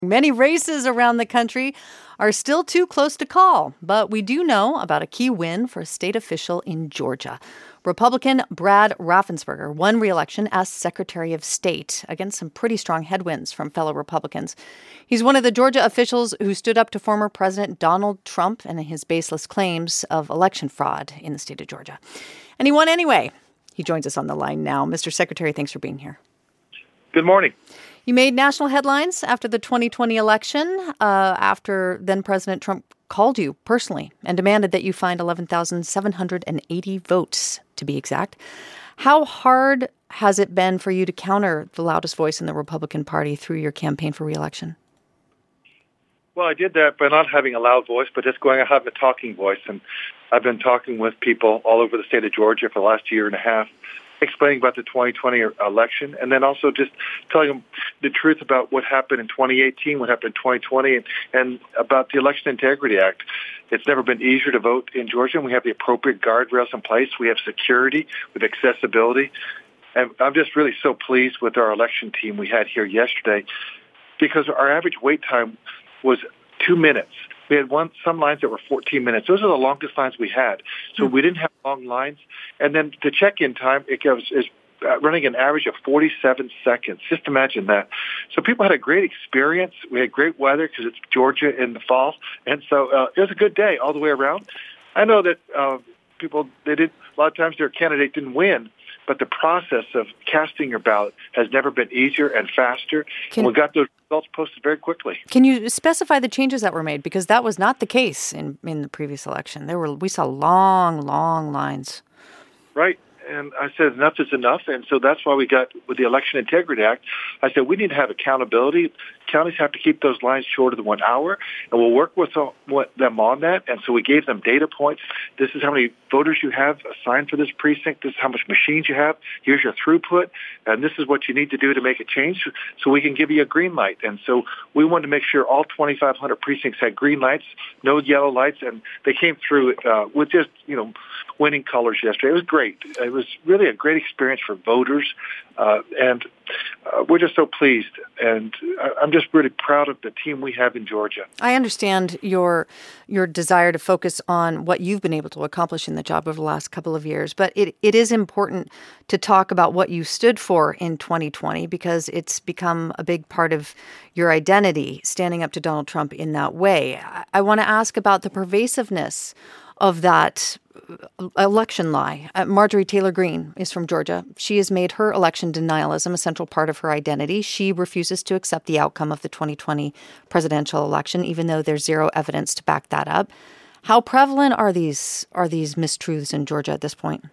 Many races around the country are still too close to call, but we do know about a key win for a state official in Georgia. Republican Brad Raffensperger won re-election as Secretary of State against some pretty strong headwinds from fellow Republicans. He's one of the Georgia officials who stood up to former President Donald Trump and his baseless claims of election fraud in the state of Georgia. And he won anyway. He joins us on the line now. Mr. Secretary, thanks for being here. Good morning. You made national headlines after the 2020 election, after then-President Trump called you personally and demanded that you find 11,780 votes, to be exact. How hard has it been for you to counter the loudest voice in the Republican Party through your campaign for re-election? Well, I did that by not having a loud voice, but just going, I have a talking voice. And I've been talking with people all over the state of Georgia for the last year and a half, explaining about the 2020 election, and then also just telling them the truth about what happened in 2018, what happened in 2020, and about the Election Integrity Act. It's never been easier to vote in Georgia, and we have the appropriate guardrails in place. We have security, with accessibility. And I'm just really so pleased with our election team we had here yesterday, because our average wait time was 2 minutes. We had some lines that were 14 minutes. Those are the longest lines we had. So we didn't have long lines. And then the check-in time, is running an average of 47 seconds. Just imagine that. So people had a great experience. We had great weather because it's Georgia in the fall. And so it was a good day all the way around. I know that a lot of times their candidate didn't win, but the process of casting your ballot has never been easier and faster. And we got those results posted very quickly. Can you specify the changes that were made? Because that was not the case in the previous election. We saw long lines. Right. And I said enough is enough. And so that's why we got, with the Election Integrity Act, I said we need to have accountability. Counties have to keep those lines shorter than 1 hour, and we'll work with them on that. And so we gave them data points. This is how many voters you have assigned for this precinct. This is how much machines you have. Here's your throughput. And this is what you need to do to make a change so we can give you a green light. And so we wanted to make sure all 2,500 precincts had green lights, no yellow lights, and they came through with just, winning colors yesterday. It was great. It was really a great experience for voters, and we're just so pleased. And I'm just really proud of the team we have in Georgia. I understand your desire to focus on what you've been able to accomplish in the job over the last couple of years, but it is important to talk about what you stood for in 2020 because it's become a big part of your identity, standing up to Donald Trump in that way. I want to ask about the pervasiveness of that election lie. Marjorie Taylor Greene is from Georgia. She has made her election denialism a central part of her identity. She refuses to accept the outcome of the 2020 presidential election, even though there's zero evidence to back that up. How prevalent are these mistruths in Georgia at this point?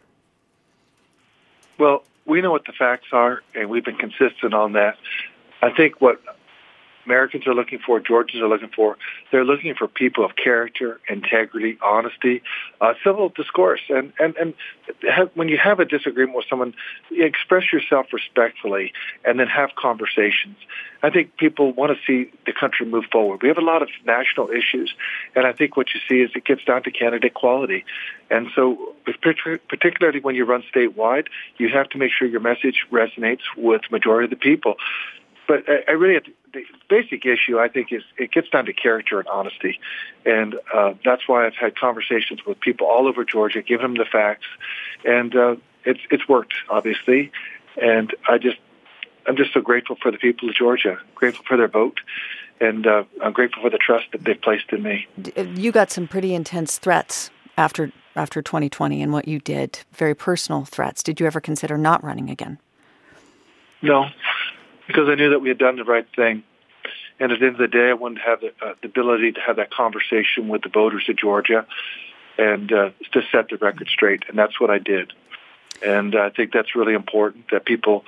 Well, we know what the facts are, and we've been consistent on that. I think what Americans are looking for, Georgians are looking for, they're looking for people of character, integrity, honesty, civil discourse. And when you have a disagreement with someone, you express yourself respectfully and then have conversations. I think people want to see the country move forward. We have a lot of national issues, and I think what you see is it gets down to candidate quality. And so particularly when you run statewide, you have to make sure your message resonates with the majority of the people. But the basic issue, I think, is it gets down to character and honesty. And that's why I've had conversations with people all over Georgia, giving them the facts. And it's worked, obviously. And I'm just so grateful for the people of Georgia, grateful for their vote. And I'm grateful for the trust that they've placed in me. You got some pretty intense threats after 2020 and what you did, very personal threats. Did you ever consider not running again? No. Because I knew that we had done the right thing. And at the end of the day, I wanted to have the ability to have that conversation with the voters of Georgia and to set the record straight. And that's what I did. And I think that's really important, that people,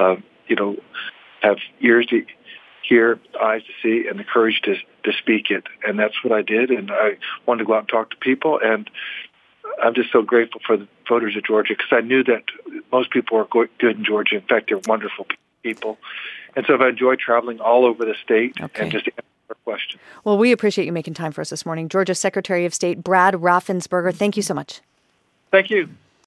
have ears to hear, eyes to see, and the courage to speak it. And that's what I did. And I wanted to go out and talk to people. And I'm just so grateful for the voters of Georgia because I knew that most people are good in Georgia. In fact, they're wonderful people. And so I've enjoyed traveling all over the state and just answering our questions. Well, we appreciate you making time for us this morning. Georgia Secretary of State Brad Raffensperger, thank you so much. Thank you.